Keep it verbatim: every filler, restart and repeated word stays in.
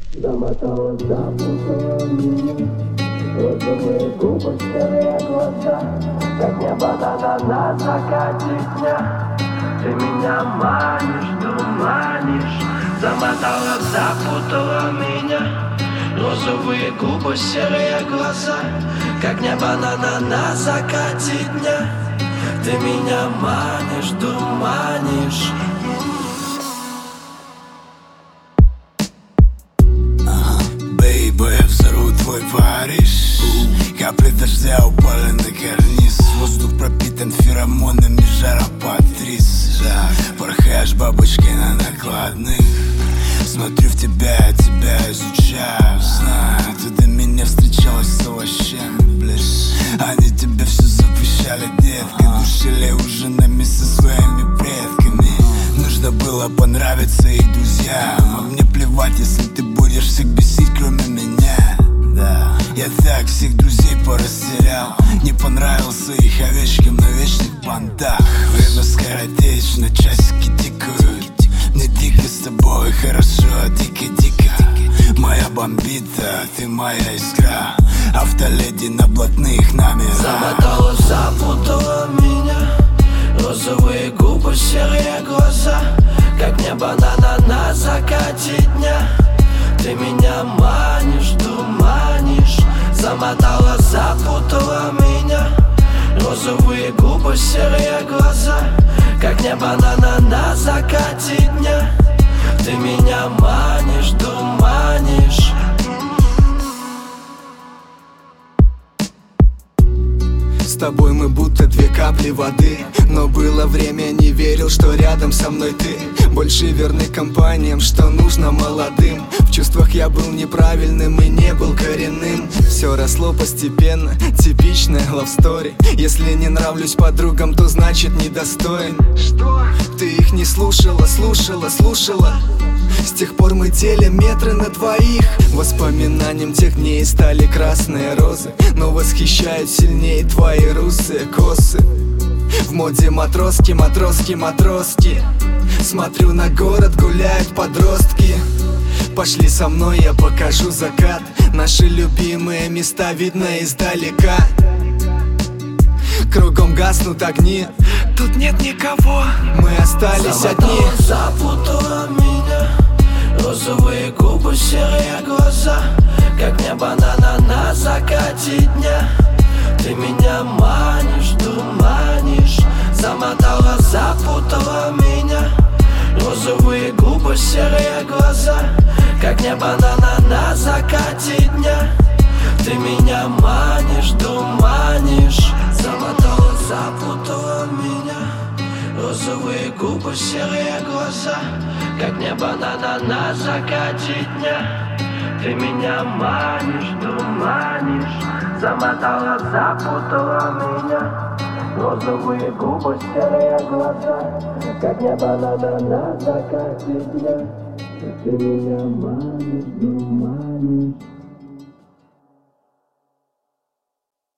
Замотала, запутала меня. Розовые губы, серые глаза, как небо на закате дня. Ты меня манишь, дурманишь. Замотала, запутала меня. Розовые губы, серые глаза, как небо на, на закате дня. Ты меня манишь, дурманишь. Бэйбэ, взорву твой Париж. Капли дождя упали на карниз. Воздух пропитан феромонами, жара под тридцать. Порхаешь бабочкой на накладных. Смотрю в тебя, я тебя изучаю. Знаю, ты до меня встречалась с овощами, блядь. Они тебе все запрещали, детка. Душили ужинами со своими предками. Нужно было понравиться их друзьям. А мне плевать, если ты будешь всех бесить, кроме меня. Да, я так всех друзей порастерял. Не понравился их овечкам на вечных понтах. Время скоротечно, часики тикают. Мне дико с тобой, хорошо, дико-дико. Моя бомбита, ты моя искра. Автоледи на блатных номерах. Замотала, запутала меня. Розовые губы, серые глаза, как небо на, на закате дня. Ты меня манишь, дурманишь. Замотала, запутала меня. Розовые губы, серые глаза, как небо на, на, на закате дня. Ты меня манишь, дурманишь. С тобой мы будто две капли воды. Но было время, не верил, что рядом со мной ты. Больше верны компаниям, что нужно молодым. В чувствах я был неправильным и не был коренным. Все росло постепенно, типичная love story. Если не нравлюсь подругам, то значит недостоин. Что? Ты их не слушала, слушала, слушала. С тех пор мы делим метры на двоих. Воспоминанием тех дней стали красные розы. Но восхищают сильнее твои русые косы. В моде матроски, матроски, матроски. Смотрю на город, гуляют подростки. Пошли со мной, я покажу закат. Наши любимые места видно издалека. Кругом гаснут огни, тут нет никого. Мы остались одни. Запутала меня. Розовые губы, серые глаза, как небо на, на, на закате дня. Ты меня манишь, дурманишь. Замотала, запутала меня. Розовые губы, серые глаза, как небо на, на, на закате дня. Ты меня манишь, дурманишь. Замотала, запутала меня. Розовые губы, серые глаза, как небо на, на, на закате дня. Ты меня манишь, дурманишь. Замотала, запутала меня. Розовые губы, серые глаза, как небо на, на, на закате дня. Ты меня манишь, дурманишь.